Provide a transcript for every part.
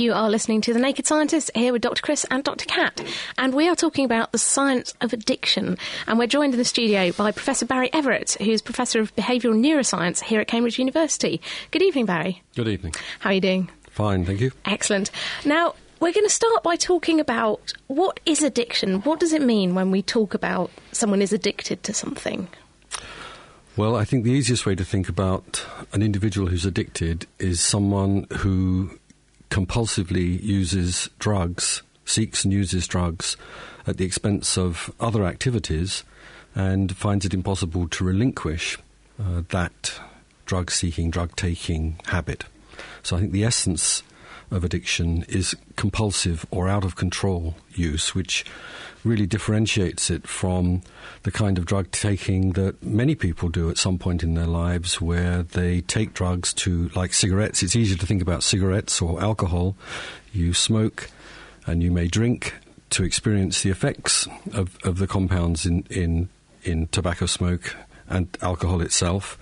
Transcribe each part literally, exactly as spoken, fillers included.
You are listening to The Naked Scientist, here with Doctor Chris and Doctor Kat, and we are talking about the science of addiction. And we're joined in the studio by Professor Barry Everett, who's Professor of Behavioural Neuroscience here at Cambridge University. Good evening, Barry. Good evening. How are you doing? Fine, thank you. Excellent. Now, we're going to start by talking about what is addiction. What does it mean when we talk about someone is addicted to something? Well, I think the easiest way to think about an individual who's addicted is someone who compulsively uses drugs, seeks and uses drugs at the expense of other activities and finds it impossible to relinquish uh, that drug-seeking, drug-taking habit. So I think the essence of addiction is compulsive or out-of-control use, which really differentiates it from the kind of drug taking that many people do at some point in their lives, where they take drugs to, like cigarettes. It's easier to think about cigarettes or alcohol. You smoke and you may drink to experience the effects of, of the compounds in, in, in tobacco smoke and alcohol itself.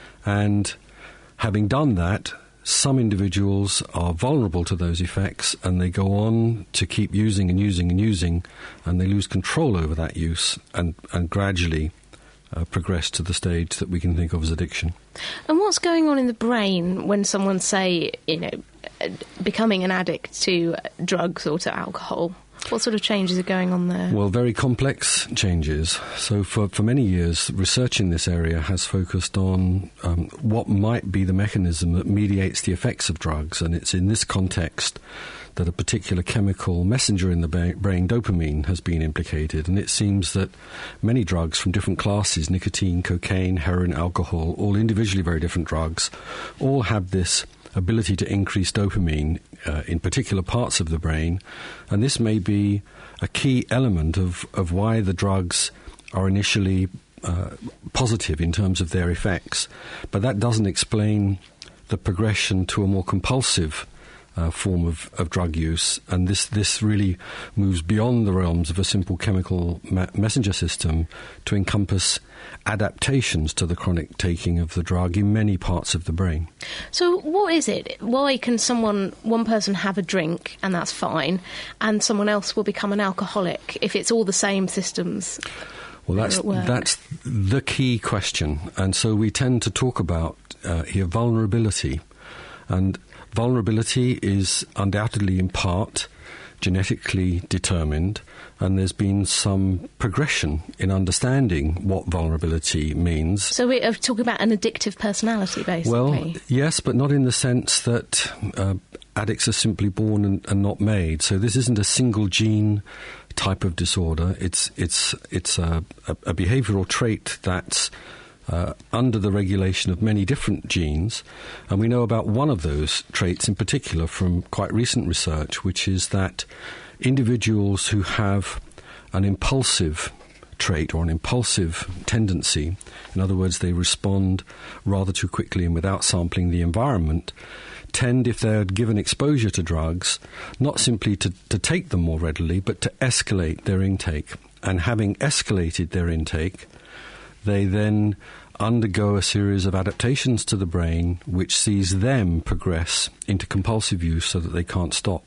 And having done that, some individuals are vulnerable to those effects and they go on to keep using and using and using, and they lose control over that use and, and gradually uh, progress to the stage that we can think of as addiction. And what's going on in the brain when someone, say, you know, becoming an addict to drugs or to alcohol? What sort of changes are going on there? Well, very complex changes. So for, for many years, research in this area has focused on um, what might be the mechanism that mediates the effects of drugs. And it's in this context that a particular chemical messenger in the ba- brain, dopamine, has been implicated. And it seems that many drugs from different classes, nicotine, cocaine, heroin, alcohol, all individually very different drugs, all have this ability to increase dopamine uh, in particular parts of the brain, and this may be a key element of, of why the drugs are initially uh, positive in terms of their effects, but that doesn't explain the progression to a more compulsive Uh, form of, of drug use, and this, this really moves beyond the realms of a simple chemical ma- messenger system to encompass adaptations to the chronic taking of the drug in many parts of the brain. So what is it? Why can someone, one person have a drink and that's fine, and someone else will become an alcoholic if it's all the same systems? Well, that's that's the key question, and so we tend to talk about uh, here vulnerability, and vulnerability is undoubtedly in part genetically determined, and there's been some progression in understanding what vulnerability means. So we're talking about an addictive personality, basically? Well, yes, but not in the sense that uh, addicts are simply born and, and not made. So this isn't a single gene type of disorder. It's, it's, it's a, a, a behavioural trait that's Uh, under the regulation of many different genes, and we know about one of those traits in particular from quite recent research, which is that individuals who have an impulsive trait or an impulsive tendency, in other words, they respond rather too quickly and without sampling the environment, tend, if they're given exposure to drugs, not simply to, to take them more readily, but to escalate their intake. And having escalated their intake, they then undergo a series of adaptations to the brain which sees them progress into compulsive use so that they can't stop.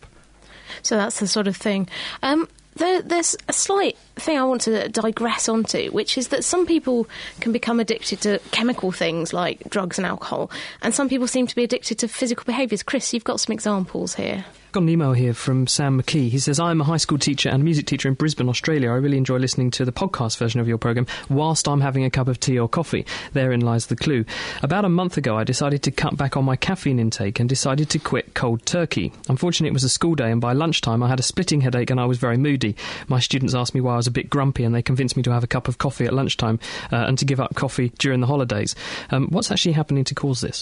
So that's the sort of thing. Um, there, there's a slight thing I want to digress onto, which is that some people can become addicted to chemical things like drugs and alcohol, and some people seem to be addicted to physical behaviours. Chris, you've got some examples here. I've got an email here from Sam McKee. He says, I'm a high school teacher and music teacher in Brisbane, Australia. I really enjoy listening to the podcast version of your programme whilst I'm having a cup of tea or coffee. Therein lies the clue. About a month ago, I decided to cut back on my caffeine intake and decided to quit cold turkey. Unfortunately, it was a school day, and by lunchtime, I had a splitting headache and I was very moody. My students asked me why I was a bit grumpy, and they convinced me to have a cup of coffee at lunchtime uh, and to give up coffee during the holidays. Um, what's actually happening to cause this?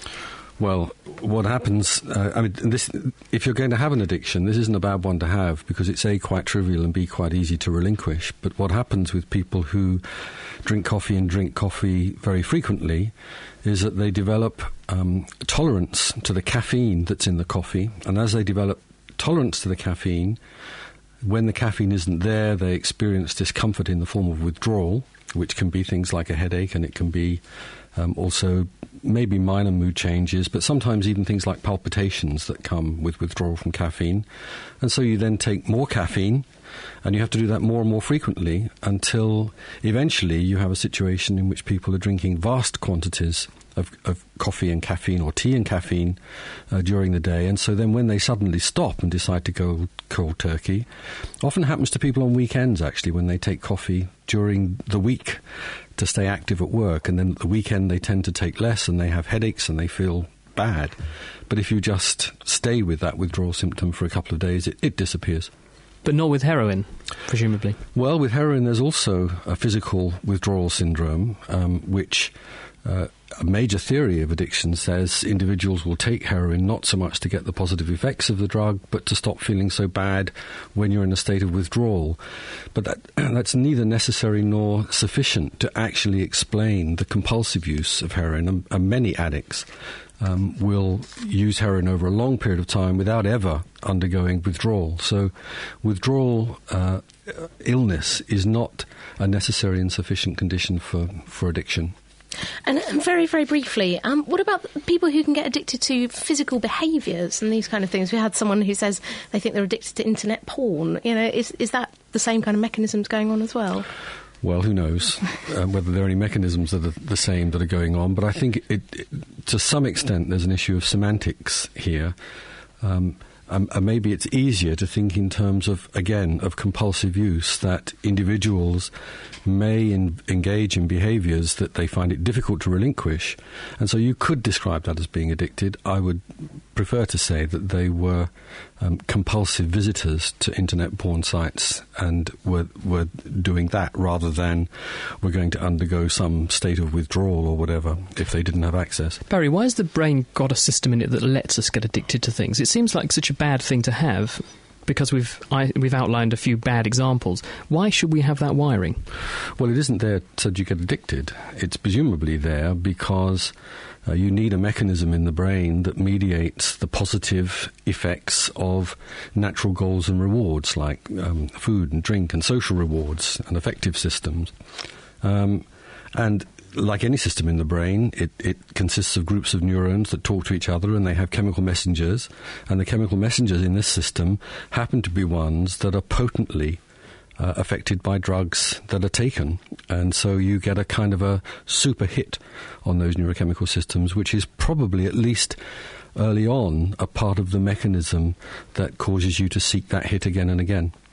Well, what happens, uh, I mean, this, if you're going to have an addiction, this isn't a bad one to have because it's A, quite trivial, and B, quite easy to relinquish. But what happens with people who drink coffee and drink coffee very frequently is that they develop um, tolerance to the caffeine that's in the coffee. And as they develop tolerance to the caffeine, when the caffeine isn't there, they experience discomfort in the form of withdrawal, which can be things like a headache, and it can be um, also maybe minor mood changes, but sometimes even things like palpitations that come with withdrawal from caffeine. And so you then take more caffeine, and you have to do that more and more frequently until eventually you have a situation in which people are drinking vast quantities of, of coffee and caffeine, or tea and caffeine, uh, during the day. And so then when they suddenly stop and decide to go cold turkey, often happens to people on weekends, actually, when they take coffee during the week to stay active at work, and then at the weekend they tend to take less and they have headaches and they feel bad. But if you just stay with that withdrawal symptom for a couple of days, it, it disappears. But not with heroin, presumably. Well, with heroin there's also a physical withdrawal syndrome, um, which uh, a major theory of addiction says individuals will take heroin not so much to get the positive effects of the drug, but to stop feeling so bad when you're in a state of withdrawal. But that, that's neither necessary nor sufficient to actually explain the compulsive use of heroin. And, and many addicts um, will use heroin over a long period of time without ever undergoing withdrawal. So withdrawal uh, illness is not a necessary and sufficient condition for, for addiction. And very, very briefly, um, what about people who can get addicted to physical behaviours and these kind of things? We had someone who says they think they're addicted to internet porn. You know, is is that the same kind of mechanisms going on as well? Well, who knows uh, whether there are any mechanisms that are the same that are going on. But I think it, it, to some extent there's an issue of semantics here. Um, Um, and maybe it's easier to think in terms of, again, of compulsive use, that individuals may in, engage in behaviours that they find it difficult to relinquish. And so you could describe that as being addicted. I would prefer to say that they were um, compulsive visitors to internet porn sites and were, were doing that rather than were going to undergo some state of withdrawal or whatever if they didn't have access. Barry, why has the brain got a system in it that lets us get addicted to things? It seems like such a bad thing to have, because we've I, we've outlined a few bad examples. Why should we have that wiring? Well, it isn't there so that you get addicted. It's presumably there because uh, you need a mechanism in the brain that mediates the positive effects of natural goals and rewards, like um, food and drink and social rewards and affective systems. Um, and like any system in the brain, it, it consists of groups of neurons that talk to each other, and they have chemical messengers. And the chemical messengers in this system happen to be ones that are potently uh, affected by drugs that are taken. And so you get a kind of a super hit on those neurochemical systems, which is probably, at least early on, a part of the mechanism that causes you to seek that hit again and again.